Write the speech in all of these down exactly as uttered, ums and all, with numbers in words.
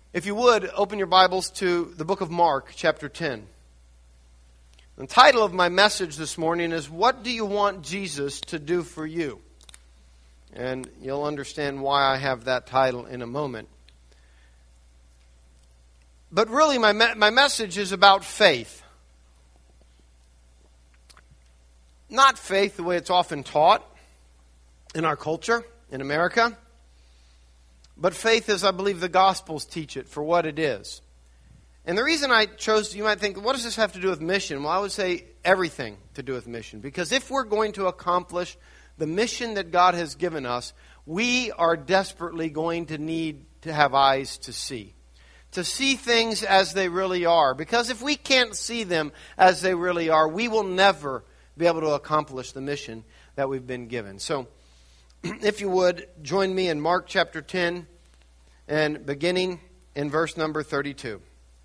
If you would, open your Bibles to the book of Mark, chapter ten. The title of my message this morning is, What Do You Want Jesus to Do For You? And you'll understand why I have that title in a moment. But really, my me- my message is about faith. Not faith the way it's often taught in our culture, in America. But faith as I believe the Gospels teach it for what it is. And the reason I chose, you might think, what does this have to do with mission? Well, I would say everything to do with mission. Because if we're going to accomplish the mission that God has given us, we are desperately going to need to have eyes to see. To see things as they really are. Because if we can't see them as they really are, we will never be able to accomplish the mission that we've been given. So, if you would, join me in Mark chapter ten and beginning in verse number thirty-two.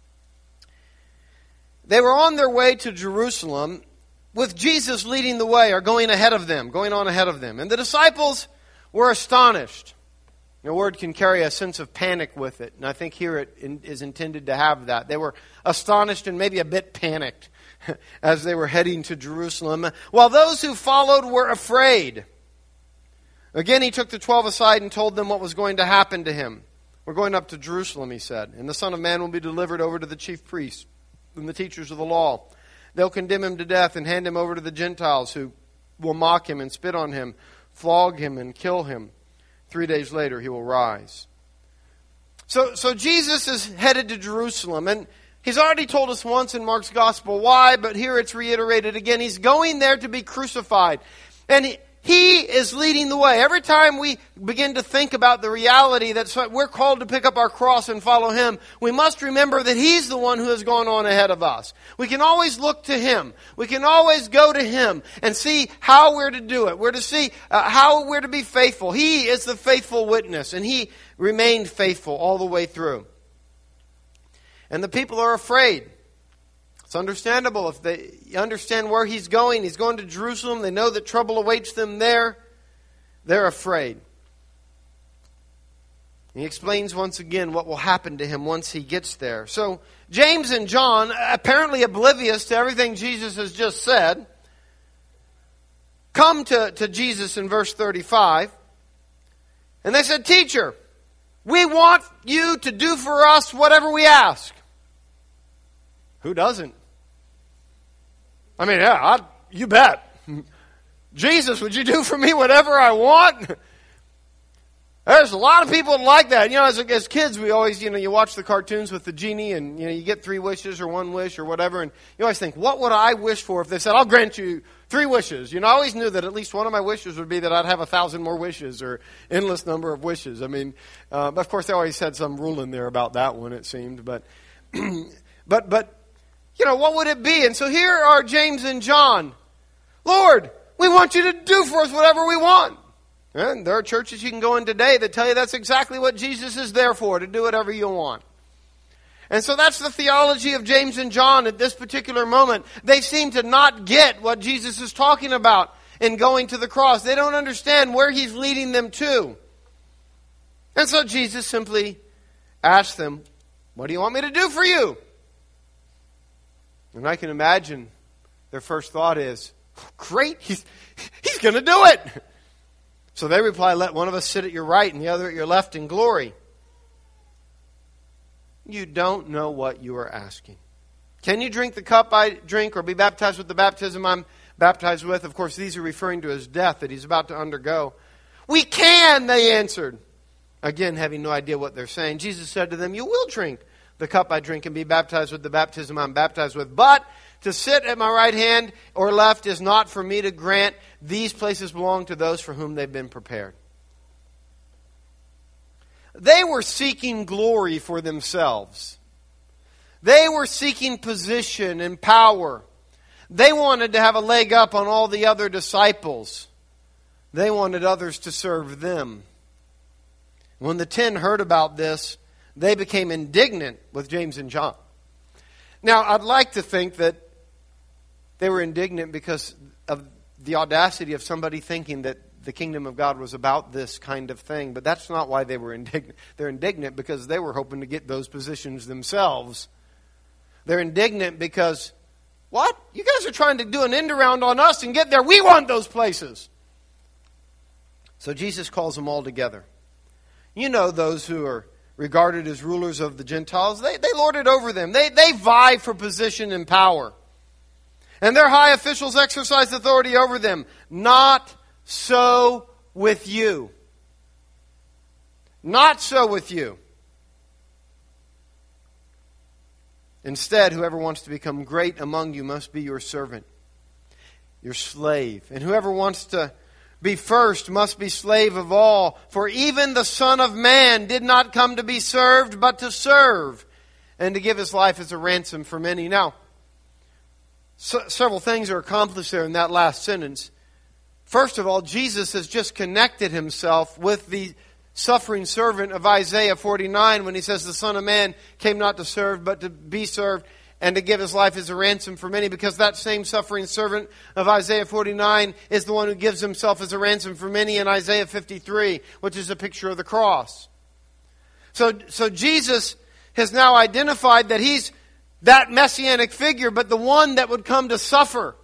They were on their way to Jerusalem with Jesus leading the way, or going ahead of them, going on ahead of them. And the disciples were astonished. The word can carry a sense of panic with it, and I think here it is intended to have that. They were astonished and maybe a bit panicked as they were heading to Jerusalem, while those who followed were afraid. Again, he took the twelve aside and told them what was going to happen to him. We're going up to Jerusalem, he said, and the Son of Man will be delivered over to the chief priests and the teachers of the law. They'll condemn him to death and hand him over to the Gentiles, who will mock him and spit on him, flog him and kill him. Three days later, he will rise. So, so Jesus is headed to Jerusalem, and he's already told us once in Mark's Gospel why, but here it's reiterated again. He's going there to be crucified. And he, he is leading the way. Every time we begin to think about the reality that we're called to pick up our cross and follow Him, we must remember that He's the one who has gone on ahead of us. We can always look to Him. We can always go to Him and see how we're to do it. We're to see uh, how we're to be faithful. He is the faithful witness, and He remained faithful all the way through. And the people are afraid. It's understandable if they understand where he's going. He's going to Jerusalem. They know that trouble awaits them there. They're afraid. He explains once again what will happen to him once he gets there. So James and John, apparently oblivious to everything Jesus has just said, come to, to Jesus in verse thirty-five. And they said, "Teacher, we want you to do for us whatever we ask." Who doesn't? I mean, yeah, I, you bet. Jesus, would you do for me whatever I want? There's a lot of people like that. You know, as, as kids, we always, you know, you watch the cartoons with the genie and, you know, you get three wishes or one wish or whatever. And you always think, what would I wish for if they said, I'll grant you three wishes? You know, I always knew that at least one of my wishes would be that I'd have a thousand more wishes or endless number of wishes. I mean, uh, but of course, they always had some rule in there about that one, it seemed. But, but, but, you know, what would it be? And so here are James and John. Lord, we want you to do for us whatever we want. And there are churches you can go in today that tell you that's exactly what Jesus is there for, to do whatever you want. And so that's the theology of James and John at this particular moment. They seem to not get what Jesus is talking about in going to the cross. They don't understand where He's leading them to. And so Jesus simply asked them, what do you want me to do for you? And I can imagine their first thought is, great, he's, he's going to do it. So they reply, let one of us sit at your right and the other at your left in glory. You don't know what you are asking. Can you drink the cup I drink or be baptized with the baptism I'm baptized with? Of course, these are referring to His death that He's about to undergo. We can, they answered. Again, having no idea what they're saying. Jesus said to them, you will drink the cup I drink and be baptized with the baptism I'm baptized with. But to sit at my right hand or left is not for me to grant. These places belong to those for whom they've been prepared. They were seeking glory for themselves. They were seeking position and power. They wanted to have a leg up on all the other disciples. They wanted others to serve them. When the ten heard about this, they became indignant with James and John. Now, I'd like to think that they were indignant because of the audacity of somebody thinking that the kingdom of God was about this kind of thing. But that's not why they were indignant. They're indignant because they were hoping to get those positions themselves. They're indignant because, what? You guys are trying to do an end around on us and get there. We want those places. So Jesus calls them all together. You know those who are regarded as rulers of the Gentiles. They, they lord it over them. They, they vie for position and power. And their high officials exercise authority over them. Not so with you. Not so with you. Instead, whoever wants to become great among you must be your servant, your slave. And whoever wants to be first must be slave of all. For even the Son of Man did not come to be served, but to serve, and to give his life as a ransom for many. Now, so, several things are accomplished there in that last sentence. First of all, Jesus has just connected himself with the suffering servant of Isaiah forty-nine when he says the Son of Man came not to serve but to be served and to give his life as a ransom for many, because that same suffering servant of Isaiah forty-nine is the one who gives himself as a ransom for many in Isaiah fifty-three, which is a picture of the cross. So, so Jesus has now identified that he's that messianic figure, but the one that would come to suffer.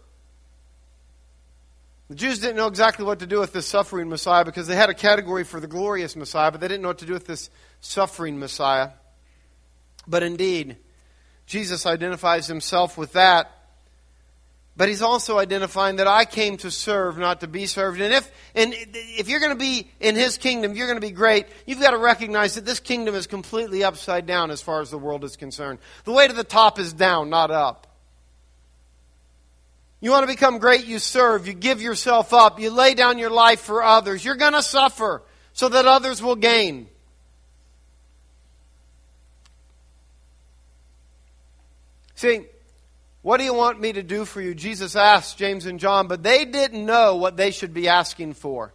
The Jews didn't know exactly what to do with this suffering Messiah because they had a category for the glorious Messiah, but they didn't know what to do with this suffering Messiah. But indeed, Jesus identifies himself with that. But he's also identifying that I came to serve, not to be served. And if and if you're going to be in his kingdom, you're going to be great, you've got to recognize that this kingdom is completely upside down as far as the world is concerned. The way to the top is down, not up. You want to become great, you serve, you give yourself up, you lay down your life for others. You're going to suffer so that others will gain. See, what do you want me to do for you? Jesus asked James and John, but they didn't know what they should be asking for.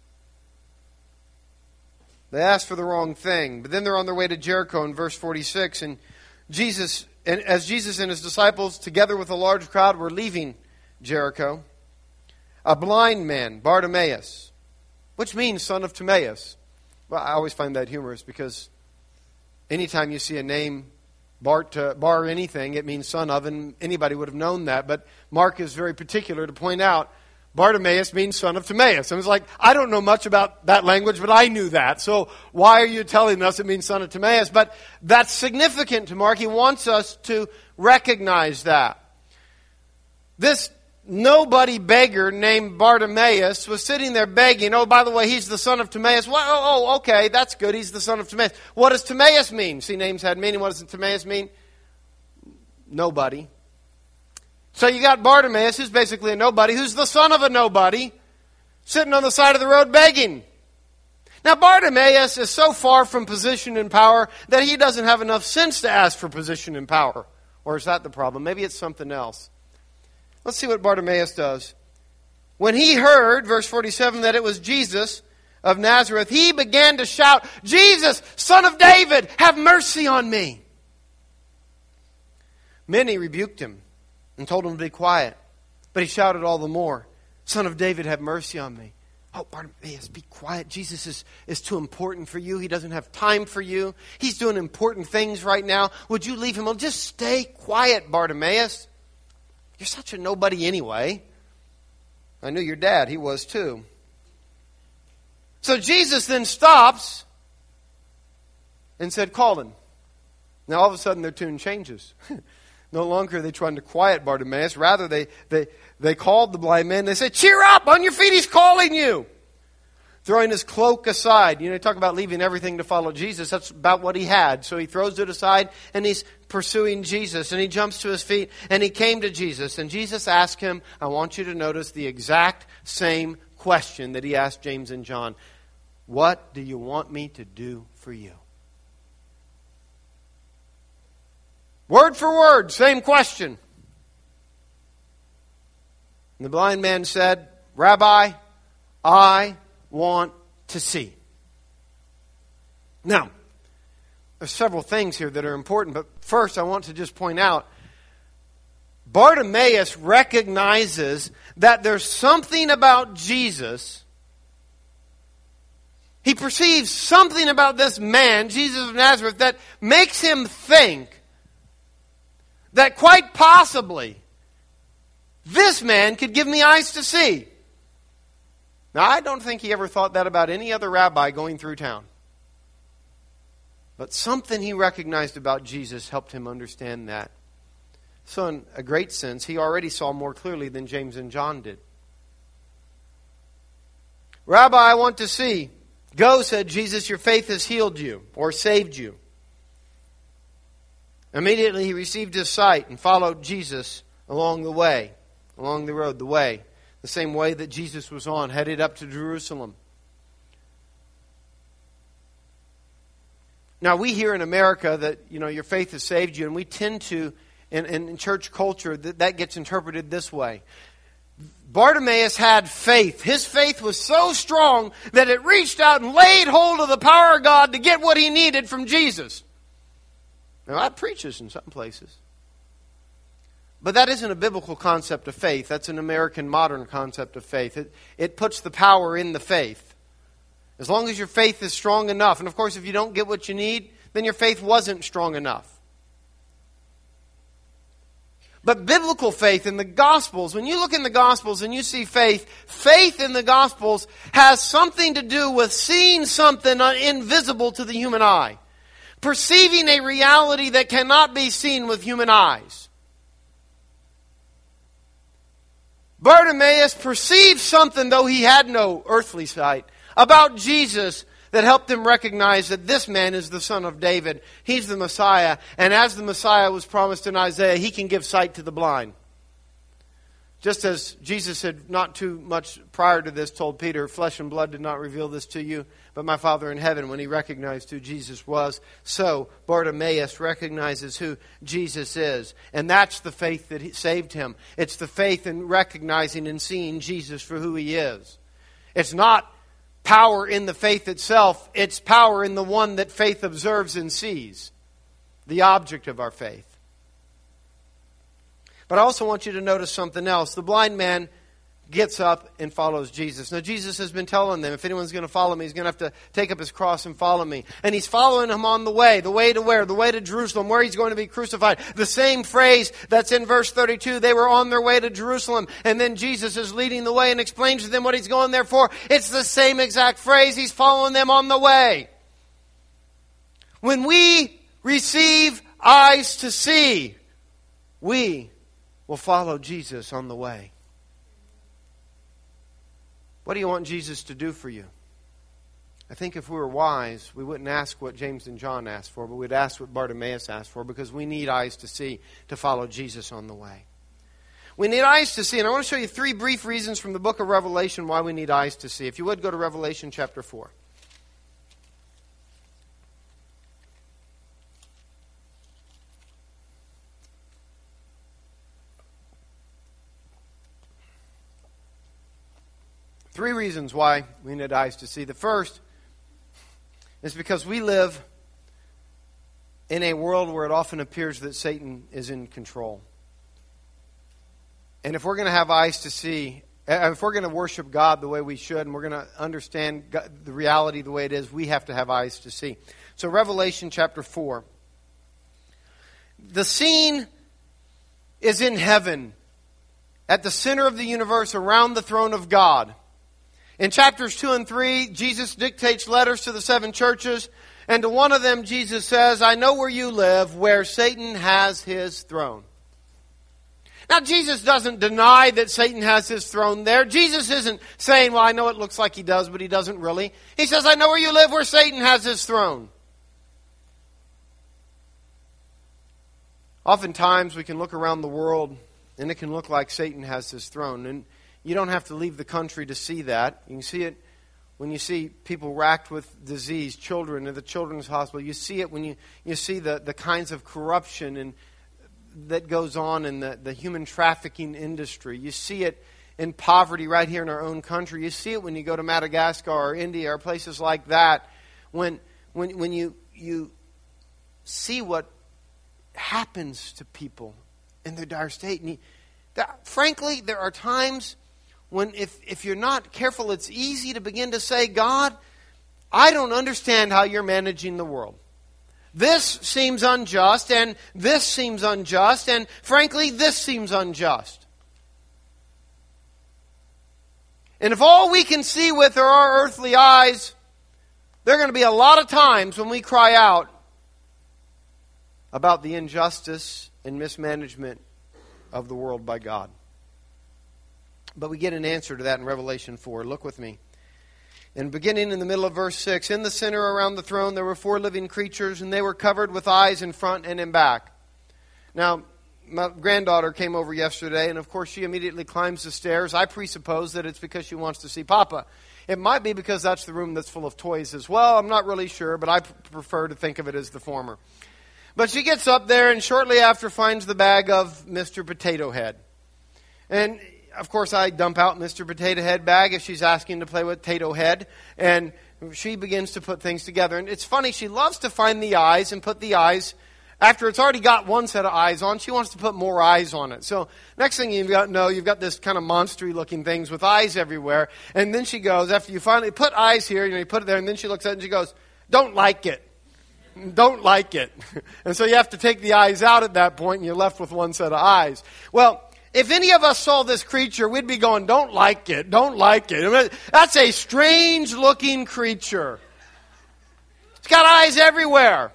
They asked for the wrong thing. But then they're on their way to Jericho in verse forty-six, and Jesus, and as Jesus and his disciples, together with a large crowd, were leaving Jericho, a blind man, Bartimaeus, which means son of Timaeus. Well, I always find that humorous because anytime you see a name Bart, uh, bar anything, it means son of, and anybody would have known that. But Mark is very particular to point out Bartimaeus means son of Timaeus. And it's like, I don't know much about that language, but I knew that. So why are you telling us it means son of Timaeus? But that's significant to Mark. He wants us to recognize that. This nobody beggar named Bartimaeus was sitting there begging. Oh, by the way, he's the son of Timaeus. Well, oh, oh, okay, that's good. He's the son of Timaeus. What does Timaeus mean? See, names had meaning. What does Timaeus mean? Nobody. So you got Bartimaeus, who's basically a nobody, who's the son of a nobody, sitting on the side of the road begging. Now, Bartimaeus is so far from position and power that he doesn't have enough sense to ask for position and power. Or is that the problem? Maybe it's something else. Let's see what Bartimaeus does. When he heard, verse forty-seven, that it was Jesus of Nazareth, he began to shout, Jesus, Son of David, have mercy on me. Many rebuked him and told him to be quiet. But he shouted all the more, Son of David, have mercy on me. Oh, Bartimaeus, be quiet. Jesus is, is too important for you. He doesn't have time for you. He's doing important things right now. Would you leave him alone? Just stay quiet, Bartimaeus. You're such a nobody anyway. I knew your dad. He was too. So Jesus then stops and said, call him. Now all of a sudden their tune changes. No longer are they trying to quiet Bartimaeus. Rather, they, they, they called the blind man. They said, cheer up, on your feet, he's calling you. Throwing his cloak aside. You know, talk about leaving everything to follow Jesus. That's about what he had. So he throws it aside and he's pursuing Jesus. And he jumps to his feet and he came to Jesus. And Jesus asked him, I want you to notice the exact same question that he asked James and John. What do you want me to do for you? Word for word, same question. And the blind man said, Rabbi, I want to see. Now, there's several things here that are important, but first I want to just point out, Bartimaeus recognizes that there's something about Jesus He perceives something about this man, Jesus of Nazareth, that makes him think that quite possibly this man could give me eyes to see. Now, I don't think he ever thought that about any other rabbi going through town. But something he recognized about Jesus helped him understand that. So in a great sense, he already saw more clearly than James and John did. Rabbi, I want to see. Go, said Jesus, your faith has healed you or saved you. Immediately he received his sight and followed Jesus along the way, along the road, the way, the same way that Jesus was on, headed up to Jerusalem. Now, we hear in America that, you know, your faith has saved you, and we tend to, in, in church culture, that, that gets interpreted this way. Bartimaeus had faith. His faith was so strong that it reached out and laid hold of the power of God to get what he needed from Jesus. Now, that preaches in some places. But that isn't a biblical concept of faith. That's an American modern concept of faith. It, it puts the power in the faith. As long as your faith is strong enough. And of course, if you don't get what you need, then your faith wasn't strong enough. But biblical faith in the Gospels, when you look in the Gospels and you see faith, faith in the Gospels has something to do with seeing something invisible to the human eye. Perceiving a reality that cannot be seen with human eyes. Bartimaeus perceived something, though he had no earthly sight, about Jesus that helped him recognize that this man is the Son of David. He's the Messiah. And as the Messiah was promised in Isaiah, he can give sight to the blind. Just as Jesus had not too much prior to this told Peter, flesh and blood did not reveal this to you, but my Father in heaven, when he recognized who Jesus was. So Bartimaeus recognizes who Jesus is. And that's the faith that saved him. It's the faith in recognizing and seeing Jesus for who he is. It's not power in the faith itself. It's power in the one that faith observes and sees. The object of our faith. But I also want you to notice something else. The blind man gets up and follows Jesus. Now, Jesus has been telling them, if anyone's going to follow me, he's going to have to take up his cross and follow me. And he's following him on the way. The way to where? The way to Jerusalem, where he's going to be crucified. The same phrase that's in verse thirty-two. They were on their way to Jerusalem. And then Jesus is leading the way and explains to them what he's going there for. It's the same exact phrase. He's following them on the way. When we receive eyes to see, we will follow Jesus on the way. What do you want Jesus to do for you? I think if we were wise, we wouldn't ask what James and John asked for, but we'd ask what Bartimaeus asked for, because we need eyes to see to follow Jesus on the way. We need eyes to see, and I want to show you three brief reasons from the book of Revelation why we need eyes to see. If you would, go to Revelation chapter four. Three reasons why we need eyes to see. The first is because we live in a world where it often appears that Satan is in control. And if we're going to have eyes to see, if we're going to worship God the way we should, and we're going to understand God, the reality the way it is, we have to have eyes to see. So Revelation chapter four. The scene is in heaven, at the center of the universe, around the throne of God. In chapters two and three, Jesus dictates letters to the seven churches. And to one of them, Jesus says, I know where you live, where Satan has his throne. Now, Jesus doesn't deny that Satan has his throne there. Jesus isn't saying, well, I know it looks like he does, but he doesn't really. He says, I know where you live, where Satan has his throne. Oftentimes, we can look around the world, and it can look like Satan has his throne. And you don't have to leave the country to see that. You can see it when you see people racked with disease, children in the children's hospital. You see it when you, you see the, the kinds of corruption and that goes on in the, the human trafficking industry. You see it in poverty right here in our own country. You see it when you go to Madagascar or India or places like that. When when when you you see what happens to people in their dire state. And you, that, frankly, there are times when if, if you're not careful, it's easy to begin to say, God, I don't understand how you're managing the world. This seems unjust, and this seems unjust, and frankly, this seems unjust. And if all we can see with are our earthly eyes, there are going to be a lot of times when we cry out about the injustice and mismanagement of the world by God. But we get an answer to that in Revelation four. Look with me. And beginning in the middle of verse six, in the center around the throne there were four living creatures, and they were covered with eyes in front and in back. Now, my granddaughter came over yesterday, and of course she immediately climbs the stairs. I presuppose that it's because she wants to see Papa. It might be because that's the room that's full of toys as well. I'm not really sure, but I prefer to think of it as the former. But she gets up there and shortly after finds the bag of Mister Potato Head. And of course, I dump out Mister Potato Head bag if she's asking to play with Potato Head. And she begins to put things together. And it's funny, she loves to find the eyes and put the eyes. After it's already got one set of eyes on, she wants to put more eyes on it. So next thing you've got, no, you've got this kind of monstery looking things with eyes everywhere. And then she goes, after you finally put eyes here, you know, you put it there, and then she looks at it and she goes, don't like it. Don't like it. And so you have to take the eyes out at that point, and you're left with one set of eyes. Well, if any of us saw this creature, we'd be going, don't like it, don't like it. I mean, that's a strange-looking creature. It's got eyes everywhere.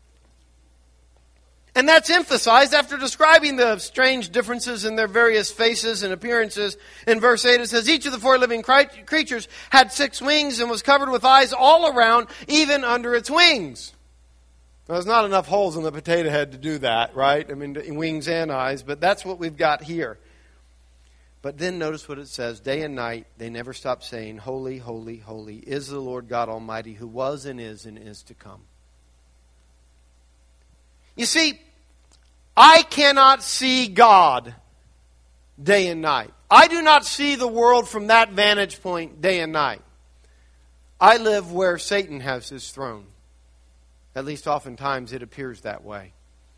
And that's emphasized after describing the strange differences in their various faces and appearances. In verse eight it says, each of the four living creatures had six wings and was covered with eyes all around, even under its wings. Now, there's not enough holes in the potato head to do that, right? I mean, wings and eyes, but that's what we've got here. But then notice what it says. Day and night, they never stop saying, holy, holy, holy is the Lord God Almighty, who was and is and is to come. You see, I cannot see God day and night. I do not see the world from that vantage point day and night. I live where Satan has his throne. At least oftentimes it appears that way.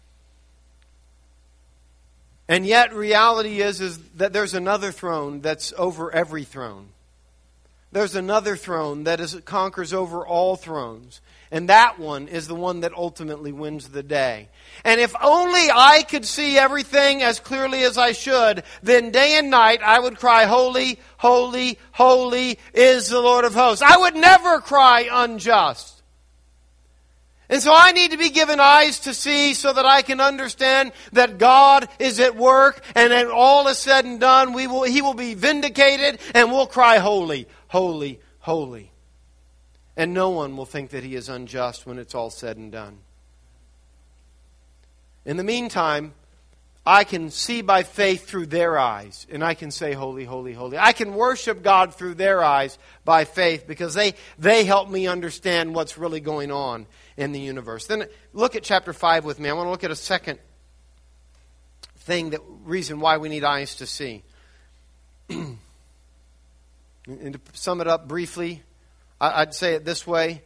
And yet reality is, is that there's another throne that's over every throne. There's another throne that is, conquers over all thrones. And that one is the one that ultimately wins the day. And if only I could see everything as clearly as I should, then day and night I would cry, holy, holy, holy is the Lord of hosts. I would never cry unjust. And so I need to be given eyes to see so that I can understand that God is at work, and when all is said and done, we will, He will be vindicated, and we'll cry, holy, holy, holy. And no one will think that He is unjust when it's all said and done. In the meantime, I can see by faith through their eyes, and I can say, holy, holy, holy. I can worship God through their eyes by faith because they, they help me understand what's really going on in the universe. Then look at chapter five with me. I want to look at a second thing, that reason why we need eyes to see. And to sum it up briefly, I'd say it this way.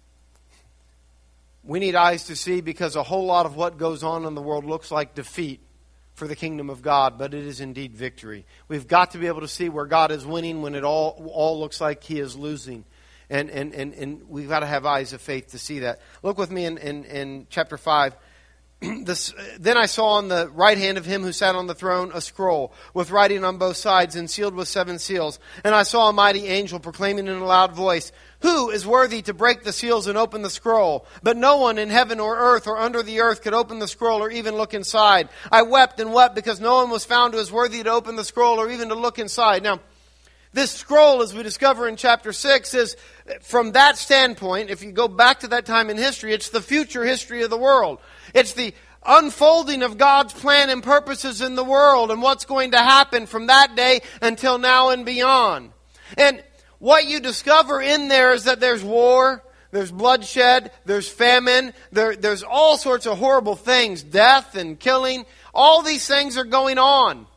We need eyes to see because a whole lot of what goes on in the world looks like defeat for the kingdom of God, but it is indeed victory. We've got to be able to see where God is winning when it all, all looks like He is losing. And, and, and, and we've got to have eyes of faith to see that. Look with me in, in, in chapter five. This, then I saw on the right hand of Him who sat on the throne a scroll with writing on both sides and sealed with seven seals. And I saw a mighty angel proclaiming in a loud voice, who is worthy to break the seals and open the scroll? But no one in heaven or earth or under the earth could open the scroll or even look inside. I wept and wept because no one was found who was worthy to open the scroll or even to look inside. Now, this scroll, as we discover in chapter six, is, from that standpoint, if you go back to that time in history, it's the future history of the world. It's the unfolding of God's plan and purposes in the world and what's going to happen from that day until now and beyond. And what you discover in there is that there's war, there's bloodshed, there's famine, there, there's all sorts of horrible things, death and killing. All these things are going on.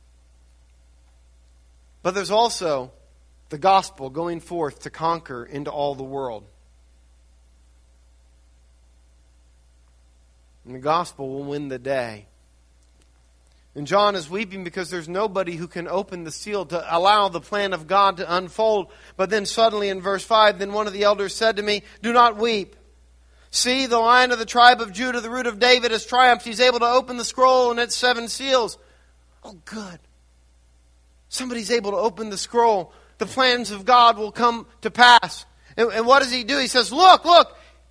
But there's also the gospel going forth to conquer into all the world. And the gospel will win the day. And John is weeping because there's nobody who can open the seal to allow the plan of God to unfold. But then suddenly in verse five, then one of the elders said to me, do not weep. See, the Lion of the tribe of Judah, the root of David, has triumphed. He's able to open the scroll and its seven seals. Oh, good. Somebody's able to open the scroll. The plans of God will come to pass. And, and what does he do? He says, look, look.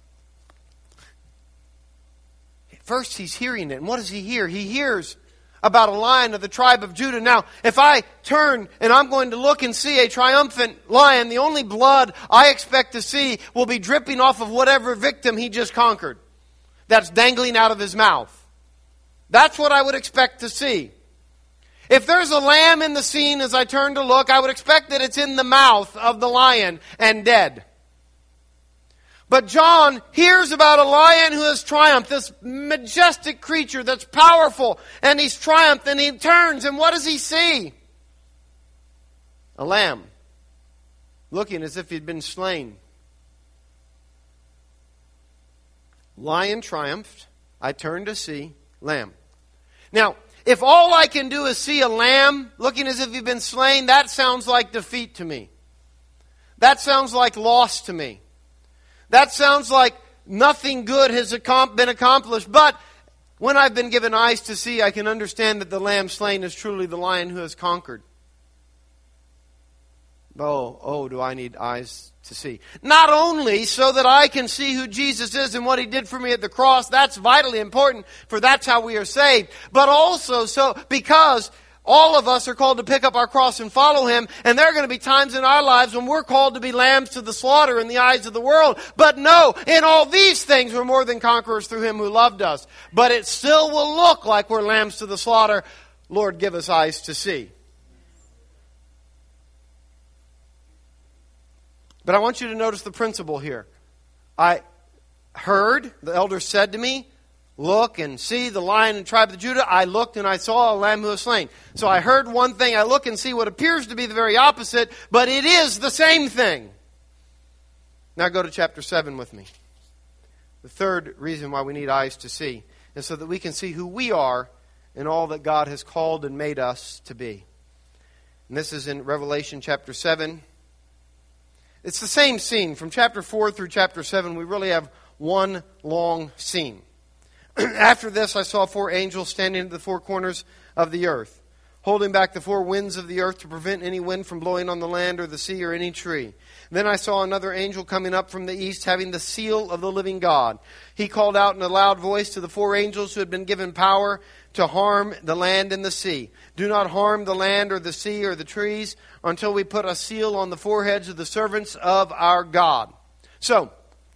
First he's hearing it. And what does he hear? He hears about a lion of the tribe of Judah. Now, if I turn and I'm going to look and see a triumphant lion, the only blood I expect to see will be dripping off of whatever victim he just conquered. That's dangling out of his mouth. That's what I would expect to see. If there's a lamb in the scene as I turn to look, I would expect that it's in the mouth of the lion and dead. But John hears about a lion who has triumphed, this majestic creature that's powerful, and he's triumphed, and he turns, and what does he see? A lamb, looking as if he'd been slain. Lion triumphed, I turn to see lamb. Now, if all I can do is see a lamb looking as if he'd been slain, that sounds like defeat to me. That sounds like loss to me. That sounds like nothing good has been accomplished. But when I've been given eyes to see, I can understand that the lamb slain is truly the lion who has conquered. Oh, oh, do I need eyes to see? Not only so that I can see who Jesus is and what He did for me at the cross, that's vitally important, for that's how we are saved. But also so because all of us are called to pick up our cross and follow Him. And there are going to be times in our lives when we're called to be lambs to the slaughter in the eyes of the world. But no, in all these things we're more than conquerors through Him who loved us. But it still will look like we're lambs to the slaughter. Lord, give us eyes to see. But I want you to notice the principle here. I heard, the elder said to me, look and see the Lion and tribe of Judah. I looked and I saw a lamb who was slain. So I heard one thing. I look and see what appears to be the very opposite, but it is the same thing. Now go to chapter seven with me. The third reason why we need eyes to see is so that we can see who we are in all that God has called and made us to be. And this is in Revelation chapter seven. It's the same scene. From chapter four through chapter seven, we really have one long scene. After this, I saw four angels standing at the four corners of the earth, holding back the four winds of the earth to prevent any wind from blowing on the land or the sea or any tree. Then I saw another angel coming up from the east, having the seal of the living God. He called out in a loud voice to the four angels who had been given power to harm the land and the sea. Do not harm the land or the sea or the trees until we put a seal on the foreheads of the servants of our God. So,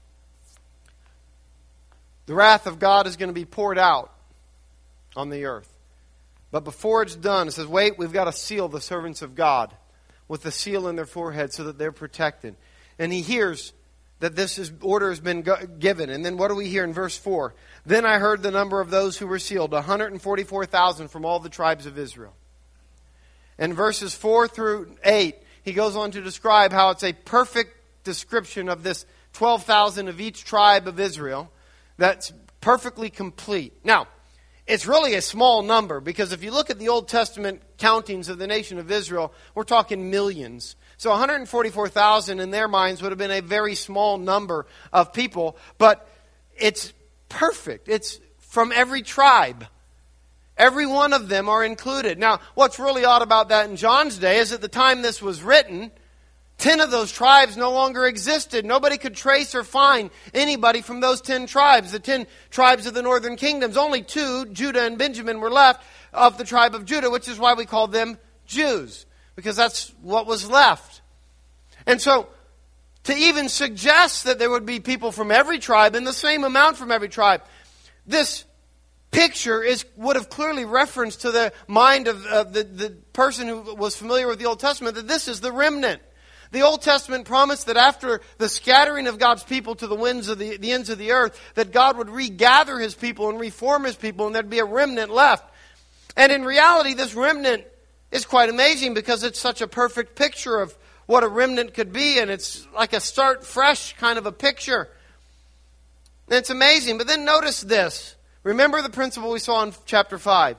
the wrath of God is going to be poured out on the earth. But before it's done, it says, wait, we've got to seal the servants of God with the seal in their forehead so that they're protected. And he hears that this is, order has been given. And then what do we hear in verse four? Then I heard the number of those who were sealed, one hundred forty-four thousand from all the tribes of Israel. And verses four through eight, he goes on to describe how it's a perfect description of this twelve thousand of each tribe of Israel. That's perfectly complete. Now, it's really a small number because if you look at the Old Testament countings of the nation of Israel, we're talking millions. So one hundred forty-four thousand in their minds would have been a very small number of people, but it's perfect. It's from every tribe. Every one of them are included. Now, what's really odd about that in John's day is at the time this was written, ten of those tribes no longer existed. Nobody could trace or find anybody from those ten tribes. The ten tribes of the northern kingdoms. Only two, Judah and Benjamin, were left of the tribe of Judah, which is why we call them Jews. Because that's what was left. And so, to even suggest that there would be people from every tribe, and the same amount from every tribe, this picture is would have clearly referenced to the mind of, of the, the person who was familiar with the Old Testament, that this is the remnant. The Old Testament promised that after the scattering of God's people to the winds of the, the ends of the earth, that God would regather His people and reform His people, and there'd be a remnant left. And in reality, this remnant is quite amazing because it's such a perfect picture of what a remnant could be, and it's like a start fresh kind of a picture. And it's amazing. But then notice this. Remember the principle we saw in chapter five.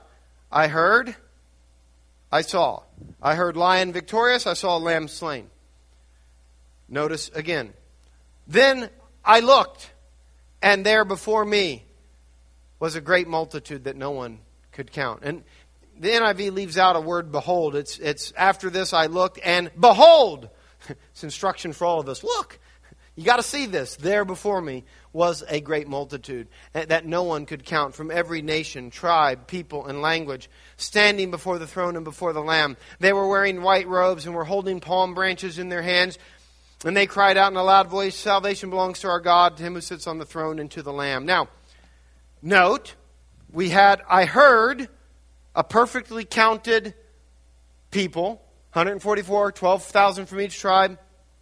I heard, I saw. I heard lion victorious, I saw lamb slain. Notice again. Then I looked, and there before me was a great multitude that no one could count. And the N I V leaves out a word, behold. It's, it's after this I looked, and behold! It's instruction for all of us. Look! You got to see this. There before me was a great multitude that no one could count, from every nation, tribe, people, and language, standing before the throne and before the Lamb. They were wearing white robes and were holding palm branches in their hands. And they cried out in a loud voice, salvation belongs to our God, to him who sits on the throne, and to the Lamb. Now, note, we had, I heard, a perfectly counted people, one hundred forty-four, twelve thousand from each tribe,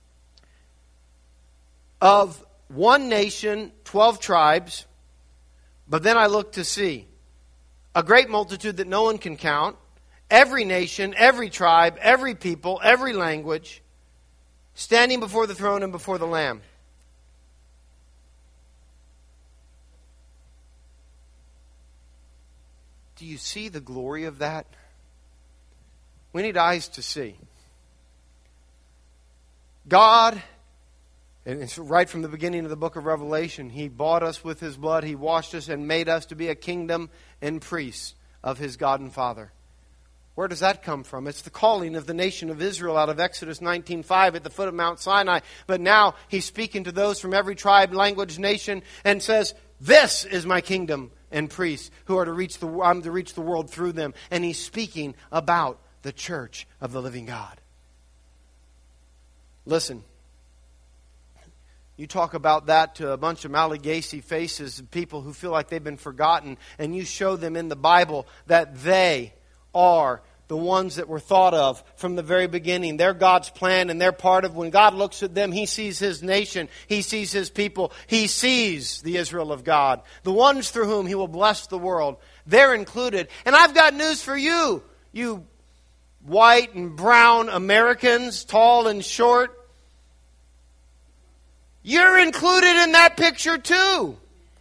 of one nation, twelve tribes. But then I looked to see a great multitude that no one can count, every nation, every tribe, every people, every language, standing before the throne and before the Lamb. Do you see the glory of that? We need eyes to see. God, and it's right from the beginning of the book of Revelation, He bought us with His blood. He washed us and made us to be a kingdom and priests of His God and Father. Where does that come from? It's the calling of the nation of Israel out of Exodus nineteen five at the foot of Mount Sinai. But now He's speaking to those from every tribe, language, nation, and says, this is my kingdom and priests who are to reach the, I'm to reach the world through them. And He's speaking about the church of the living God. Listen, you talk about that to a bunch of Malagasy faces, people who feel like they've been forgotten, and you show them in the Bible that they are the ones that were thought of from the very beginning. They're God's plan, and they're part of, when God looks at them, He sees His nation, He sees His people, He sees the Israel of God, the ones through whom He will bless the world. They're included. And I've got news for you, you white and brown Americans, tall and short. You're included in that picture too.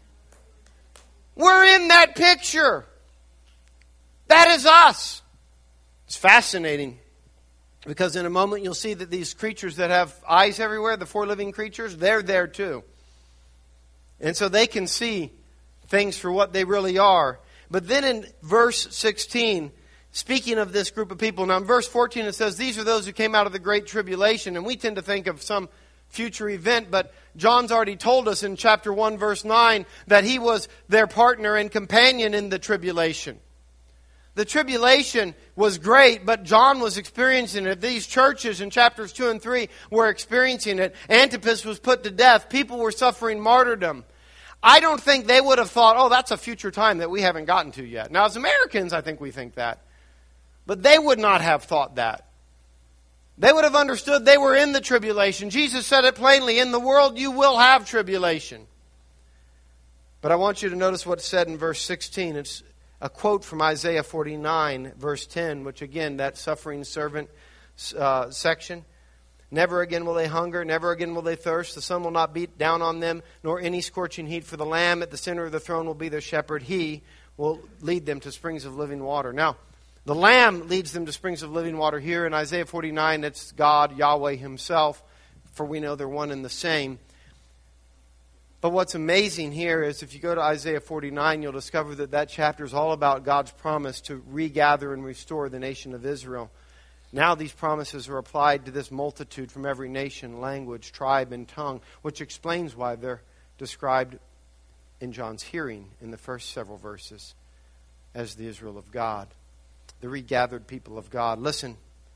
We're in that picture. That is us. It's fascinating because in a moment you'll see that these creatures that have eyes everywhere, the four living creatures, they're there too. And so they can see things for what they really are. But then in verse sixteen, speaking of this group of people, now in verse fourteen it says, these are those who came out of the great tribulation. And we tend to think of some future event, but John's already told us in chapter one, verse nine, that he was their partner and companion in the tribulation. The tribulation was great, but John was experiencing it. These churches in chapters two and three were experiencing it. Antipas was put to death. People were suffering martyrdom. I don't think they would have thought, oh, that's a future time that we haven't gotten to yet. Now, as Americans, I think we think that. But they would not have thought that. They would have understood they were in the tribulation. Jesus said it plainly, in the world you will have tribulation. But I want you to notice what's said in verse sixteen. It's a quote from Isaiah forty-nine, verse ten, which again, that suffering servant uh, section. Never again will they hunger, never again will they thirst. The sun will not beat down on them, nor any scorching heat. For the Lamb at the center of the throne will be their shepherd. He will lead them to springs of living water. Now, the Lamb leads them to springs of living water here. In Isaiah forty-nine, it's God, Yahweh Himself, for we know they're one and the same. But what's amazing here is if you go to Isaiah forty-nine, you'll discover that that chapter is all about God's promise to regather and restore the nation of Israel. Now these promises are applied to this multitude from every nation, language, tribe, and tongue, which explains why they're described in John's hearing in the first several verses as the Israel of God, the regathered people of God. Listen,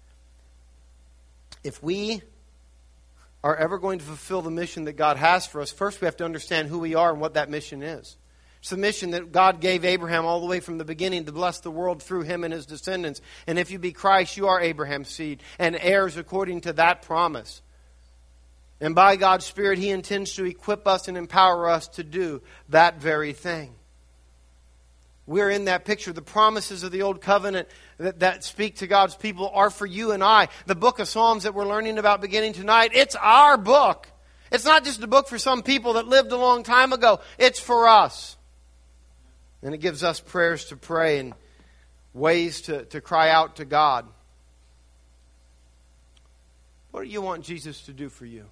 if we are ever going to fulfill the mission that God has for us, first we have to understand who we are and what that mission is. It's the mission that God gave Abraham all the way from the beginning to bless the world through him and his descendants. And if you be Christ, you are Abraham's seed and heirs according to that promise. And by God's Spirit, He intends to equip us and empower us to do that very thing. We're in that picture. The promises of the Old Covenant that, that speak to God's people are for you and I. The book of Psalms that we're learning about beginning tonight, it's our book. It's not just a book for some people that lived a long time ago. It's for us. And it gives us prayers to pray. And ways to, to cry out to God. What do you want Jesus to do for you?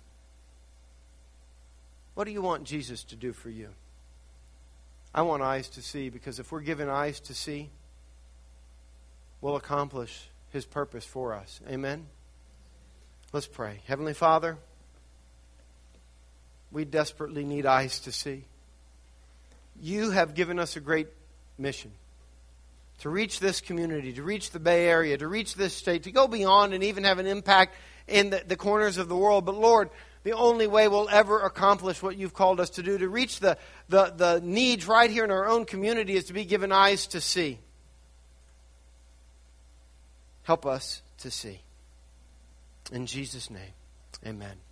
What do you want Jesus to do for you? I want eyes to see, because if we're given eyes to see, we'll accomplish His purpose for us. Amen? Let's pray. Heavenly Father, we desperately need eyes to see. You have given us a great mission to reach this community, to reach the Bay Area, to reach this state, to go beyond and even have an impact in the, the corners of the world. But Lord, the only way we'll ever accomplish what you've called us to do, to reach the, the, the needs right here in our own community, is to be given eyes to see. Help us to see. In Jesus' name, amen.